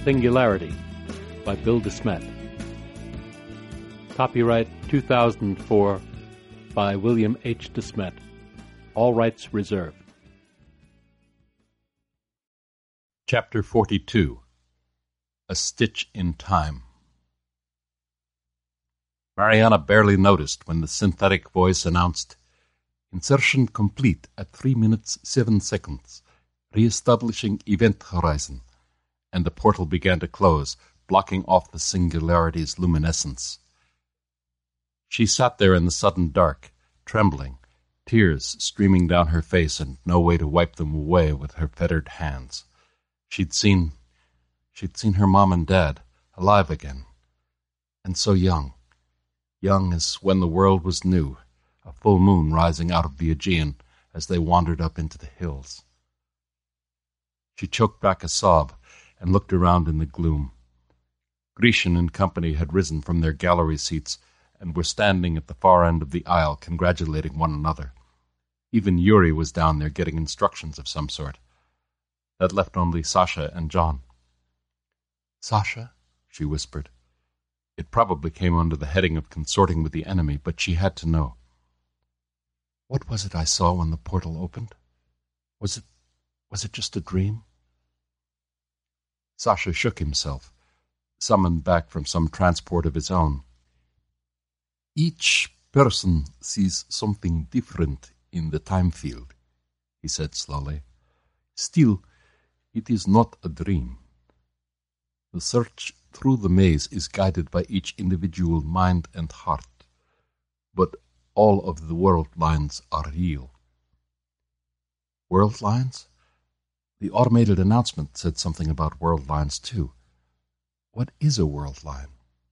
Singularity by Bill DeSmet. Copyright 2004 by William H. DeSmet. All rights reserved. Chapter 42. A Stitch in Time. Mariana barely noticed when the synthetic voice announced, "Insertion complete at 3 minutes 7 seconds, re-establishing event horizon," and the portal began to close, blocking off the Singularity's luminescence. She sat there in the sudden dark, trembling, tears streaming down her face and no way to wipe them away with her fettered hands. She'd seen her mom and dad, alive again, and so young as when the world was new, a full moon rising out of the Aegean as they wandered up into the hills. She choked back a sob and looked around in the gloom. Grecian and company had risen from their gallery seats and were standing at the far end of the aisle congratulating one another. Even Yuri was down there getting instructions of some sort. That left only Sasha and John. "Sasha," she whispered. It probably came under the heading of consorting with the enemy, but she had to know. "What was it I saw when the portal opened? Was it just a dream?" Sasha shook himself, summoned back from some transport of his own. "Each person sees something different in the time field," he said slowly. "Still, it is not a dream. The search through the maze is guided by each individual mind and heart, but all of the world lines are real." "World lines?" The automated announcement said something about world lines, too. What is a world line?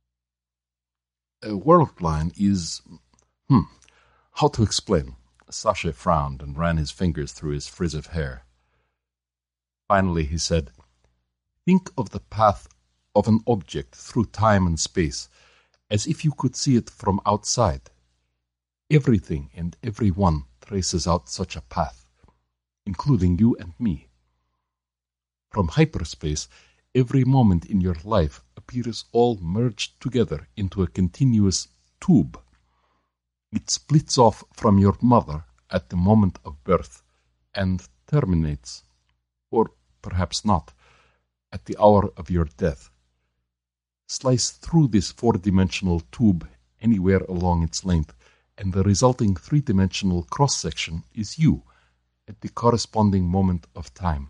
A world line is... How to explain? Sasha frowned and ran his fingers through his frizz of hair. Finally he said, "Think of the path of an object through time and space as if you could see it from outside. Everything and everyone traces out such a path, including you and me. From hyperspace, every moment in your life appears all merged together into a continuous tube. It splits off from your mother at the moment of birth and terminates, or perhaps not, at the hour of your death. Slice through this four-dimensional tube anywhere along its length, and the resulting three-dimensional cross-section is you at the corresponding moment of time."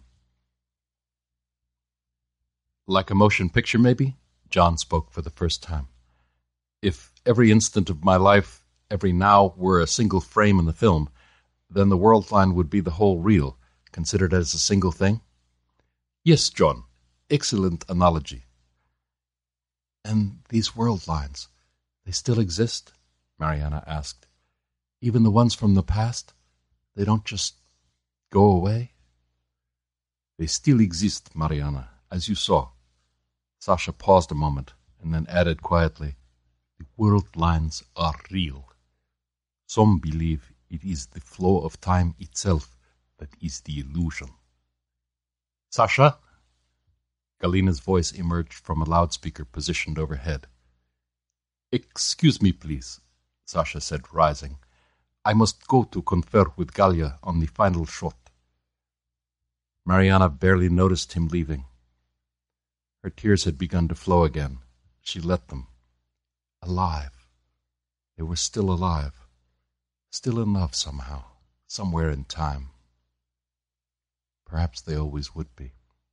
"Like a motion picture, maybe?" John spoke for the first time. "If every instant of my life, every now, were a single frame in the film, then the world line would be the whole reel, considered as a single thing?" "Yes, John. Excellent analogy." "And these world lines, they still exist?" Mariana asked. "Even the ones from the past? They don't just go away?" "They still exist, Mariana, as you saw." Sasha paused a moment and then added quietly, "The world lines are real. Some believe it is the flow of time itself that is the illusion." "Sasha?" Galina's voice emerged from a loudspeaker positioned overhead. "Excuse me, please," Sasha said, rising. "I must go to confer with Galia on the final shot." Mariana barely noticed him leaving. Her tears had begun to flow again. She let them. Alive. They were still alive. Still in love somehow, somewhere in time. Perhaps they always would be.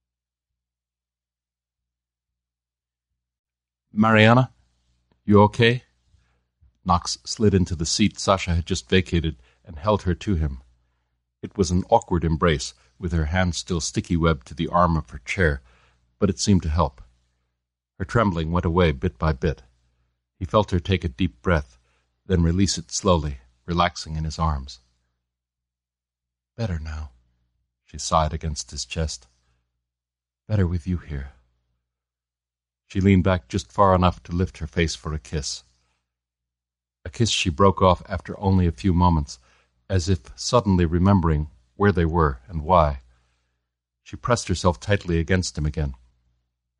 "Mariana, you okay?" Knox slid into the seat Sasha had just vacated and held her to him. It was an awkward embrace, with her hand still sticky-webbed to the arm of her chair, but it seemed to help. Her trembling went away bit by bit. He felt her take a deep breath, then release it slowly, relaxing in his arms. "Better now," she sighed against his chest. "Better with you here." She leaned back just far enough to lift her face for a kiss. A kiss she broke off after only a few moments, as if suddenly remembering where they were and why. She pressed herself tightly against him again.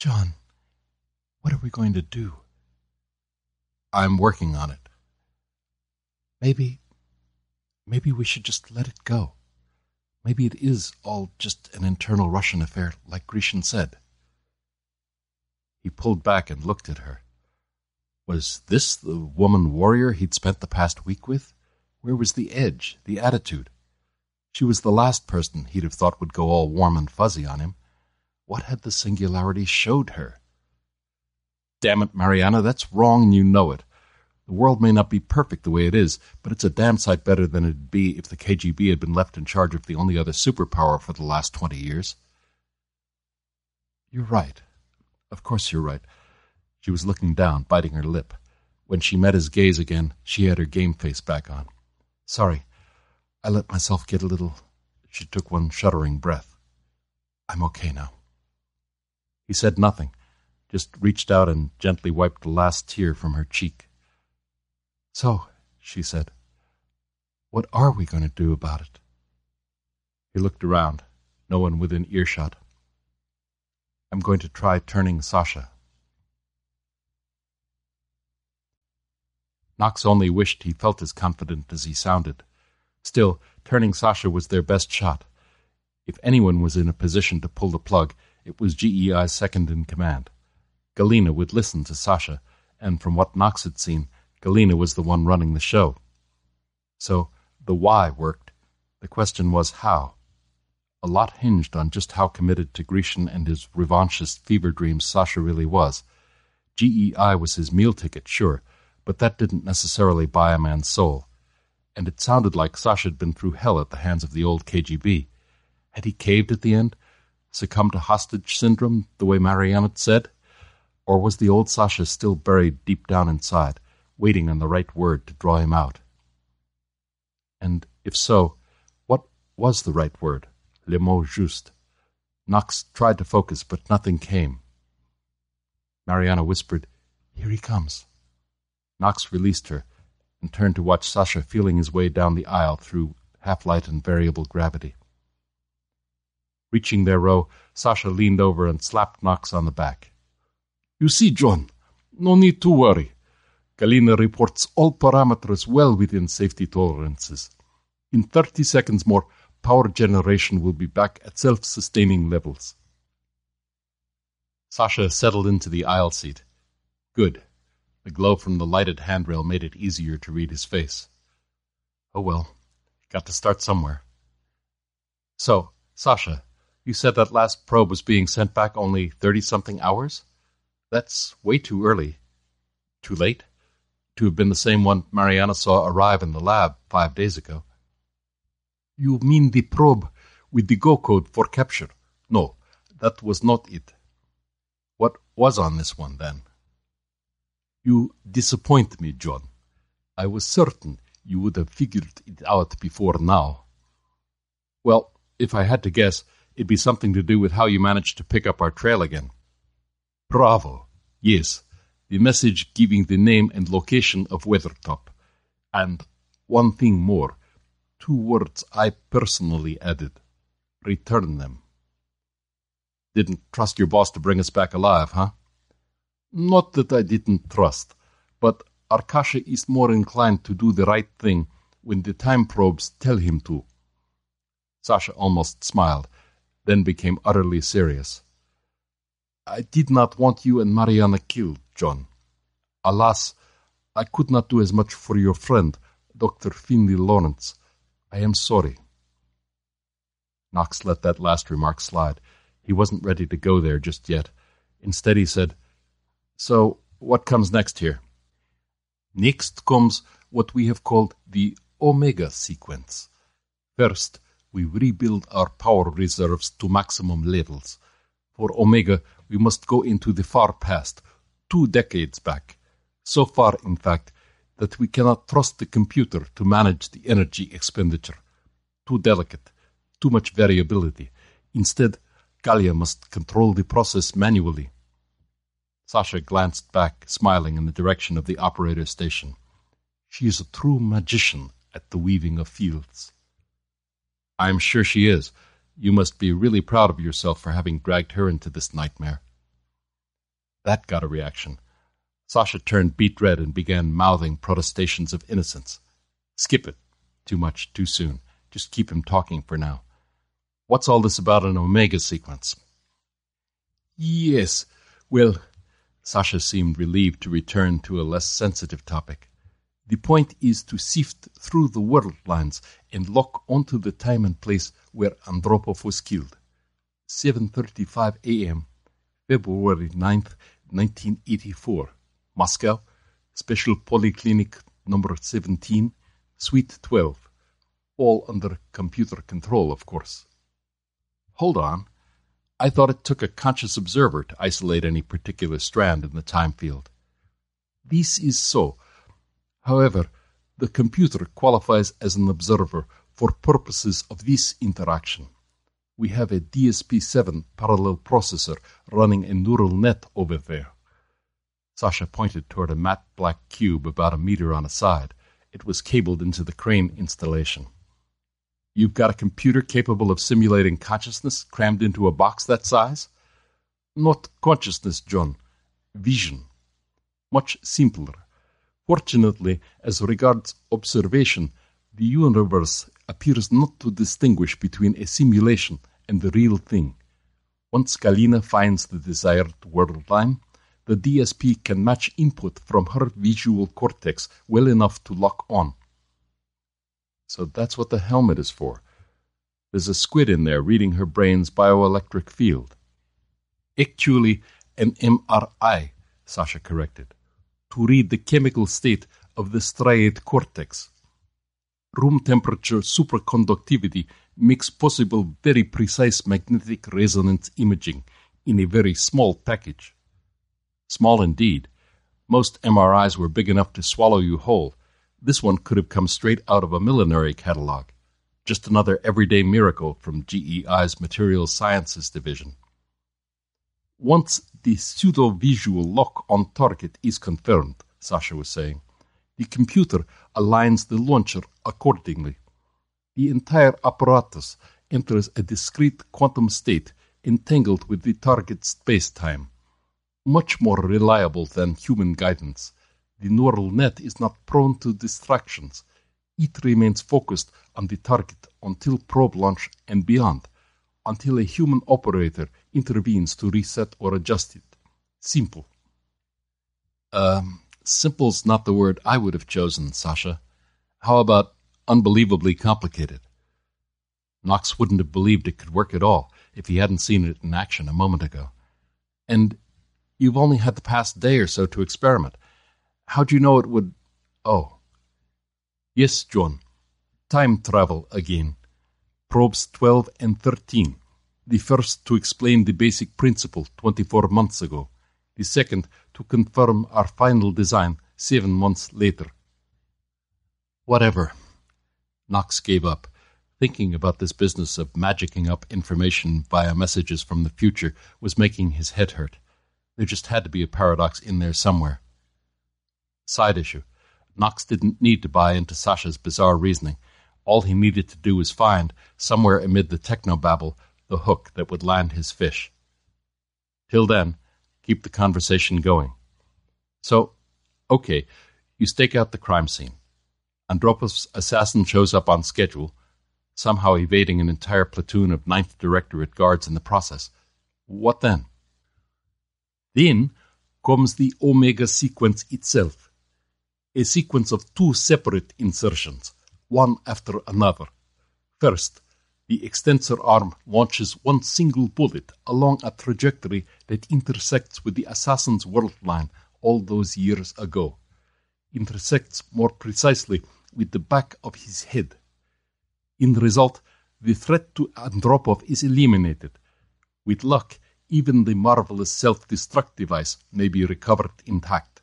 John, what are we going to do? I'm working on it. Maybe we should just let it go. Maybe it is all just an internal Russian affair, like Grecian said. He pulled back and looked at her. Was this the woman warrior he'd spent the past week with? Where was the edge, the attitude? She was the last person he'd have thought would go all warm and fuzzy on him. What had the singularity showed her? Damn it, Mariana, that's wrong and you know it. The world may not be perfect the way it is, but it's a damn sight better than it'd be if the KGB had been left in charge of the only other superpower for the last 20 years. You're right. Of course you're right. She was looking down, biting her lip. When she met his gaze again, she had her game face back on. Sorry, I let myself get a little... She took one shuddering breath. I'm okay now. He said nothing, just reached out and gently wiped the last tear from her cheek. So, she said, what are we going to do about it? He looked around, no one within earshot. I'm going to try turning Sasha. Knox only wished he felt as confident as he sounded. Still, turning Sasha was their best shot. If anyone was in a position to pull the plug, it was GEI's second-in-command. Galina would listen to Sasha, and from what Knox had seen, Galina was the one running the show. So, the why worked. The question was how. A lot hinged on just how committed to Grecian and his revanchist fever dreams Sasha really was. GEI was his meal ticket, sure, but that didn't necessarily buy a man's soul. And it sounded like Sasha had been through hell at the hands of the old KGB. Had he caved at the end? Succumbed to hostage syndrome, the way Mariana had said? Or was the old Sasha still buried deep down inside, waiting on the right word to draw him out? And if so, what was the right word? Le mot juste. Knox tried to focus, but nothing came. Mariana whispered, "Here he comes." Knox released her and turned to watch Sasha feeling his way down the aisle through half-light and variable gravity. Reaching their row, Sasha leaned over and slapped Knox on the back. "You see, John, no need to worry. Galina reports all parameters well within safety tolerances. In 30 seconds more, power generation will be back at self-sustaining levels." Sasha settled into the aisle seat. Good. The glow from the lighted handrail made it easier to read his face. Oh well, got to start somewhere. So, Sasha, you said that last probe was being sent back only 30-something hours? That's way too early. Too late? To have been the same one Mariana saw arrive in the lab 5 days ago. You mean the probe with the Go code for capture? No, that was not it. What was on this one, then? You disappoint me, John. I was certain you would have figured it out before now. Well, if I had to guess, it'd be something to do with how you managed to pick up our trail again. Bravo. Yes, the message giving the name and location of Weathertop. And one thing more. 2 words I personally added. Return them. Didn't trust your boss to bring us back alive, huh? Not that I didn't trust, but Arkasha is more inclined to do the right thing when the time probes tell him to. Sasha almost smiled, then became utterly serious. I did not want you and Mariana killed, John. Alas, I could not do as much for your friend, Dr. Finley Lawrence. I am sorry. Knox let that last remark slide. He wasn't ready to go there just yet. Instead he said, So, what comes next here? Next comes what we have called the Omega sequence. First, we rebuild our power reserves to maximum levels. For Omega, we must go into the far past, 2 decades back. So far, in fact, that we cannot trust the computer to manage the energy expenditure. Too delicate, too much variability. Instead, Galia must control the process manually. Sasha glanced back, smiling in the direction of the operator station. She is a true magician at the weaving of fields. I'm sure she is. You must be really proud of yourself for having dragged her into this nightmare. That got a reaction. Sasha turned beet red and began mouthing protestations of innocence. Skip it. Too much, too soon. Just keep him talking for now. What's all this about an Omega sequence? Yes, well, Sasha seemed relieved to return to a less sensitive topic. The point is to sift through the world lines and lock onto the time and place where Andropov was killed. 7:35 a.m., February 9th, 1984. Moscow, Special Polyclinic number 17, Suite 12. All under computer control, of course. Hold on. I thought it took a conscious observer to isolate any particular strand in the time field. This is so. However, the computer qualifies as an observer for purposes of this interaction. We have a DSP-7 parallel processor running a neural net over there. Sasha pointed toward a matte black cube about a meter on a side. It was cabled into the crane installation. You've got a computer capable of simulating consciousness crammed into a box that size? Not consciousness, John. Vision. Much simpler. Fortunately, as regards observation, the universe appears not to distinguish between a simulation and the real thing. Once Galina finds the desired world line, the DSP can match input from her visual cortex well enough to lock on. So that's what the helmet is for. There's a squid in there reading her brain's bioelectric field. Actually, an MRI, Sasha corrected, to read the chemical state of the striate cortex. Room temperature superconductivity makes possible very precise magnetic resonance imaging in a very small package. Small indeed. Most MRIs were big enough to swallow you whole. This one could have come straight out of a millinery catalog. Just another everyday miracle from GEI's Materials Sciences division. Once the pseudo-visual lock on target is confirmed, Sasha was saying, the computer aligns the launcher accordingly. The entire apparatus enters a discrete quantum state entangled with the target space-time. Much more reliable than human guidance. The neural net is not prone to distractions. It remains focused on the target until probe launch and beyond, until a human operator intervenes to reset or adjust it. Simple. Simple's not the word I would have chosen, Sasha. How about unbelievably complicated? Knox wouldn't have believed it could work at all if he hadn't seen it in action a moment ago. And you've only had the past day or so to experiment. How'd you know it would... Oh. Yes, John. Time travel again. Probes 12 and 13. The first to explain the basic principle 24 months ago. The second to confirm our final design 7 months later. Whatever. Knox gave up. Thinking about this business of magicking up information via messages from the future was making his head hurt. There just had to be a paradox in there somewhere. Side issue. Knox didn't need to buy into Sasha's bizarre reasoning. All he needed to do was find, somewhere amid the technobabble, the hook that would land his fish. Till then, keep the conversation going. So, okay, you stake out the crime scene. Andropov's assassin shows up on schedule, somehow evading an entire platoon of 9th Directorate guards in the process. What then? Then comes the Omega sequence itself. A sequence of 2 separate insertions, one after another. First, the extensor arm launches one single bullet along a trajectory that intersects with the assassin's world line all those years ago. Intersects more precisely with the back of his head. In result, the threat to Andropov is eliminated. With luck, even the marvelous self-destruct device may be recovered intact.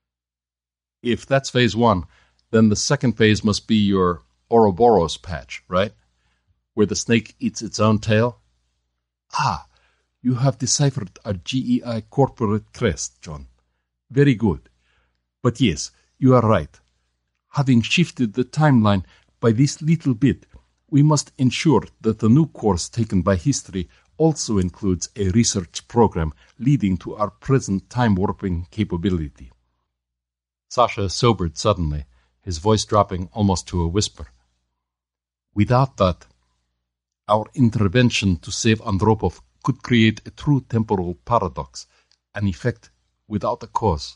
If that's phase 1, then the second phase must be your Ouroboros patch, right? Where the snake eats its own tail? Ah, you have deciphered our GEI corporate crest, John. Very good. But yes, you are right. Having shifted the timeline by this little bit, we must ensure that the new course taken by history also includes a research program leading to our present time-warping capability. Sasha sobered suddenly, his voice dropping almost to a whisper. Without that, our intervention to save Andropov could create a true temporal paradox, an effect without a cause.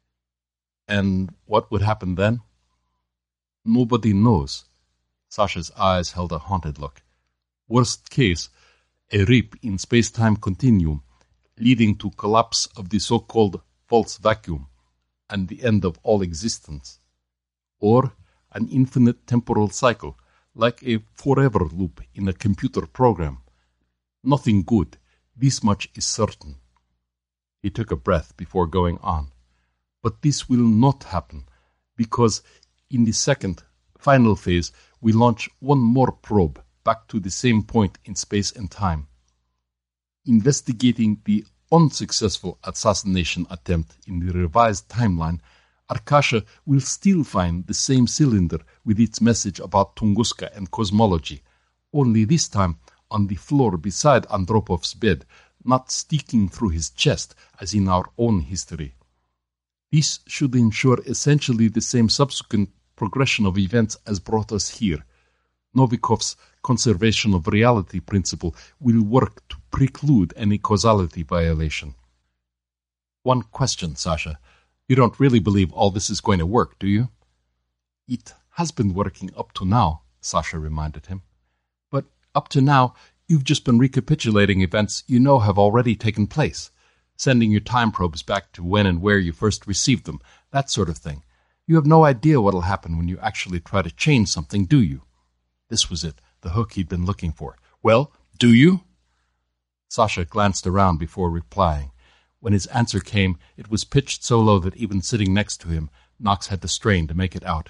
And what would happen then? Nobody knows. Sasha's eyes held a haunted look. Worst case, a rip in space-time continuum, leading to collapse of the so-called false vacuum and the end of all existence. Or an infinite temporal cycle, like a forever loop in a computer program. Nothing good, this much is certain. He took a breath before going on. But this will not happen, because in the second, final phase, we launch one more probe back to the same point in space and time. Investigating the unsuccessful assassination attempt in the revised timeline, Arkasha will still find the same cylinder with its message about Tunguska and cosmology, only this time on the floor beside Andropov's bed, not sticking through his chest as in our own history. This should ensure essentially the same subsequent progression of events as brought us here. Novikov's conservation of reality principle will work to preclude any causality violation. One question, Sasha. You don't really believe all this is going to work, do you? It has been working up to now, Sasha reminded him. But up to now, you've just been recapitulating events you know have already taken place, sending your time probes back to when and where you first received them, that sort of thing. You have no idea what'll happen when you actually try to change something, do you? This was it, the hook he'd been looking for. Well, do you? Sasha glanced around before replying. When his answer came, it was pitched so low that even sitting next to him, Knox had to strain to make it out.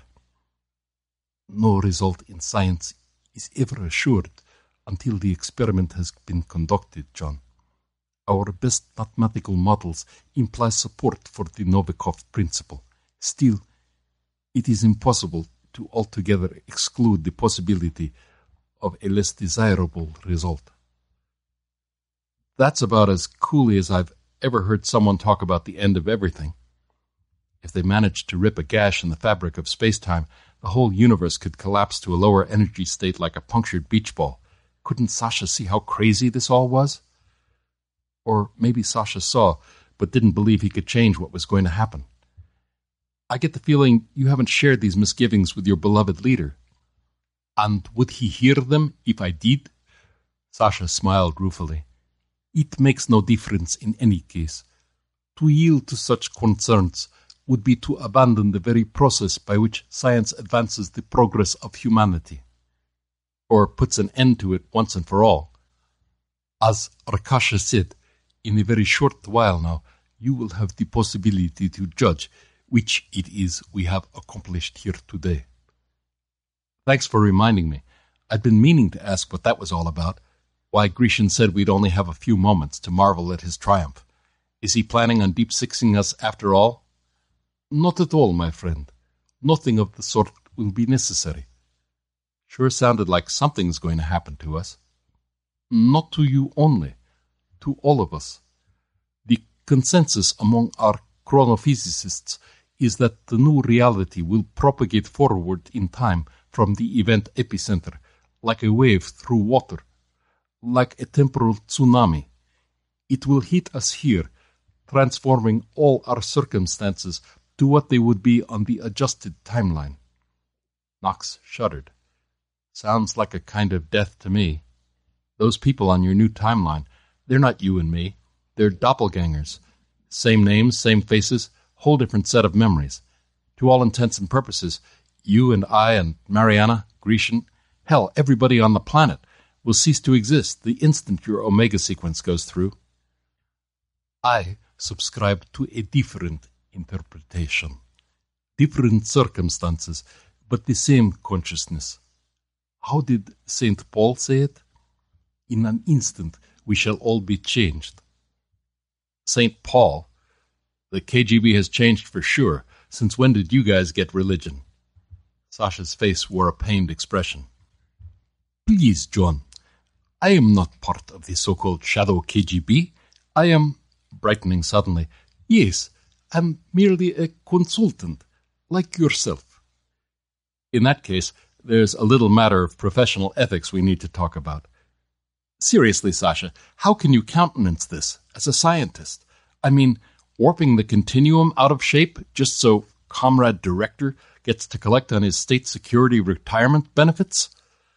No result in science is ever assured until the experiment has been conducted, John. Our best mathematical models imply support for the Novikov principle. Still, it is impossible to altogether exclude the possibility of a less desirable result. That's about as coolly as I've ever heard someone talk about the end of everything. If they managed to rip a gash in the fabric of space-time, the whole universe could collapse to a lower energy state like a punctured beach ball. Couldn't Sasha see how crazy this all was? Or maybe Sasha saw, but didn't believe he could change what was going to happen. I get the feeling you haven't shared these misgivings with your beloved leader. And would he hear them if I did? Sasha smiled ruefully. It makes no difference in any case. To yield to such concerns would be to abandon the very process by which science advances the progress of humanity, or puts an end to it once and for all. As Arkasha said, in a very short while now, you will have the possibility to judge which it is we have accomplished here today. Thanks for reminding me. I'd been meaning to ask what that was all about. Why Grecian said we'd only have a few moments to marvel at his triumph. Is he planning on deep-sixing us after all? Not at all, my friend. Nothing of the sort will be necessary. Sure sounded like something's going to happen to us. Not to you only, to all of us. The consensus among our chronophysicists is that the new reality will propagate forward in time from the event epicenter, like a wave through water, like a temporal tsunami. It will hit us here, transforming all our circumstances to what they would be on the adjusted timeline. Knox shuddered. Sounds like a kind of death to me. Those people on your new timeline, they're not you and me. They're doppelgangers. Same names, same faces, whole different set of memories. To all intents and purposes, you and I and Mariana, Grecian, hell, everybody on the planet will cease to exist the instant your Omega sequence goes through. I subscribe to a different interpretation. Different circumstances, but the same consciousness. How did St. Paul say it? In an instant we shall all be changed. St. Paul? The KGB has changed for sure. Since when did you guys get religion? Sasha's face wore a pained expression. Please, John, I am not part of the so-called shadow KGB. I am, brightening suddenly, yes, I'm merely a consultant, like yourself. In that case, there's a little matter of professional ethics we need to talk about. Seriously, Sasha, how can you countenance this as a scientist? I mean, warping the continuum out of shape just so Comrade Director gets to collect on his state security retirement benefits?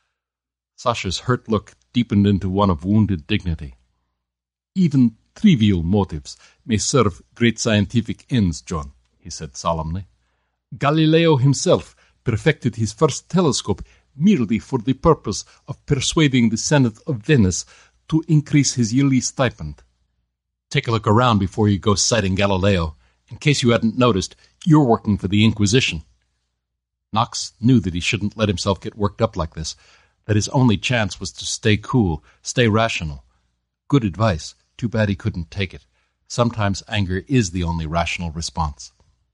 Sasha's hurt look deepened into one of wounded dignity. Even trivial motives may serve great scientific ends, John, he said solemnly. Galileo himself perfected his first telescope merely for the purpose of persuading the Senate of Venice to increase his yearly stipend. Take a look around before you go citing Galileo. In case you hadn't noticed, you're working for the Inquisition. Knox knew that he shouldn't let himself get worked up like this, that his only chance was to stay cool, stay rational. Good advice. Too bad he couldn't take it. Sometimes anger is the only rational response.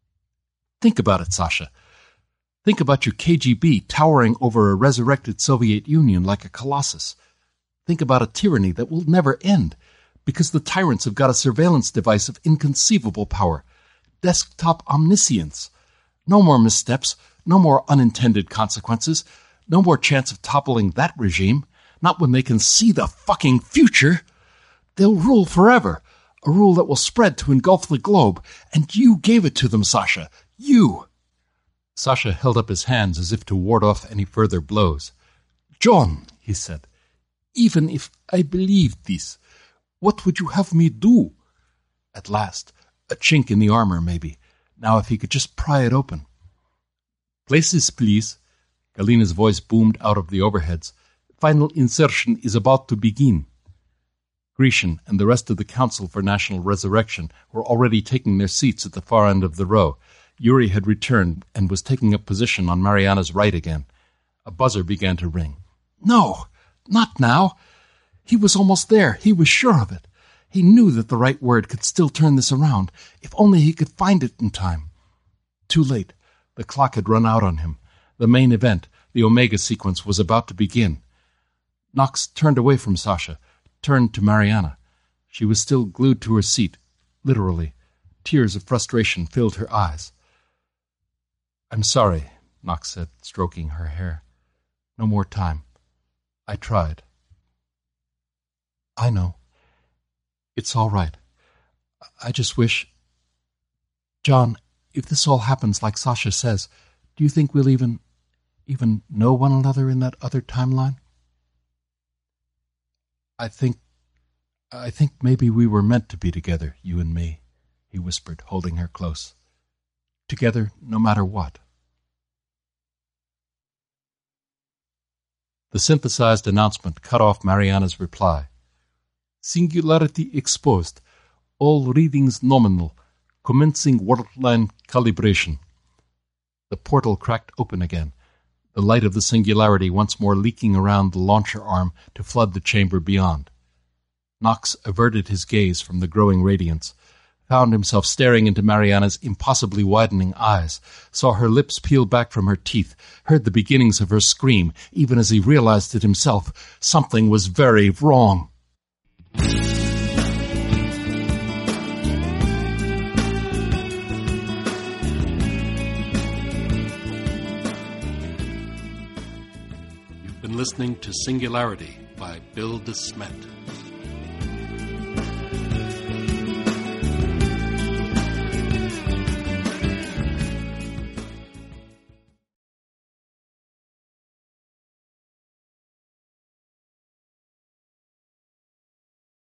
Think about it, Sasha. Think about your KGB towering over a resurrected Soviet Union like a colossus. Think about a tyranny that will never end, because the tyrants have got a surveillance device of inconceivable power. Desktop omniscience. No more missteps, no more unintended consequences, no more chance of toppling that regime, not when they can see the fucking future. They'll rule forever, a rule that will spread to engulf the globe, and you gave it to them, Sasha. You! Sasha held up his hands as if to ward off any further blows. John, he said, even if I believed this, what would you have me do? At last, a chink in the armor, maybe. Now if he could just pry it open. Places, please. Galina's voice boomed out of the overheads. Final insertion is about to begin. Grecian and the rest of the Council for National Resurrection were already taking their seats at the far end of the row. Yuri had returned and was taking up position on Mariana's right again. A buzzer began to ring. No, not now. He was almost there. He was sure of it. He knew that the right word could still turn this around, if only he could find it in time. Too late. The clock had run out on him. The main event, the Omega sequence, was about to begin. Knox turned away from Sasha, turned to Mariana. She was still glued to her seat, literally. Tears of frustration filled her eyes. I'm sorry, Knox said, stroking her hair. No more time. I tried. I know. It's all right. I just wish... John, if this all happens like Sasha says, do you think we'll even know one another in that other timeline? I think maybe we were meant to be together, you and me, he whispered, holding her close. Together, no matter what. The synthesized announcement cut off Mariana's reply. Singularity exposed. All readings nominal. Commencing worldline calibration. The portal cracked open again, the light of the singularity once more leaking around the launcher arm to flood the chamber beyond. Knox averted his gaze from the growing radiance, found himself staring into Mariana's impossibly widening eyes, saw her lips peel back from her teeth, heard the beginnings of her scream, even as he realized it himself. Something was very wrong. You've been listening to Singularity by Bill DeSmet.